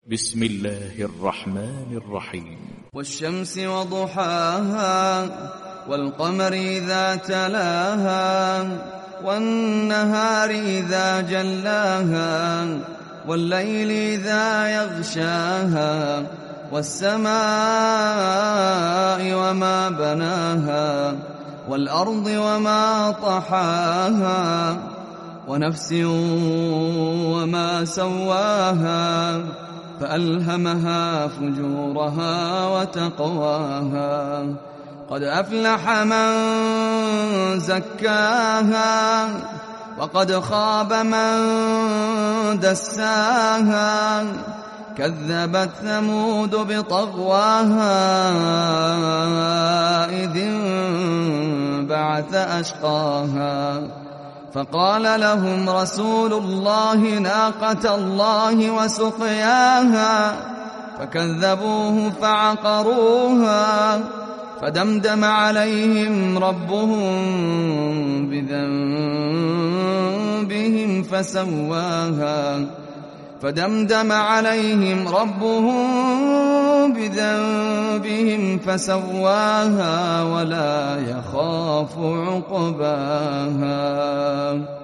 بسم الله الرحمن الرحيم. والشمس وضحاها والقمر إذا تلاها والنهار إذا جلاها والليل إذا يغشاها والسماء وما بناها والأرض وما طحاها ونفس وما سواها فألهمها فجورها وتقواها قد أفلح من زكاها وقد خاب من دساها كذبت ثمود بطغواها إذ انبعث أشقاها فقال لهم رسول الله ناقة الله وسقياها فكذبوه فعقروها فدمدم عليهم ربهم بذنبهم فسواها ولا يخاف عقباها.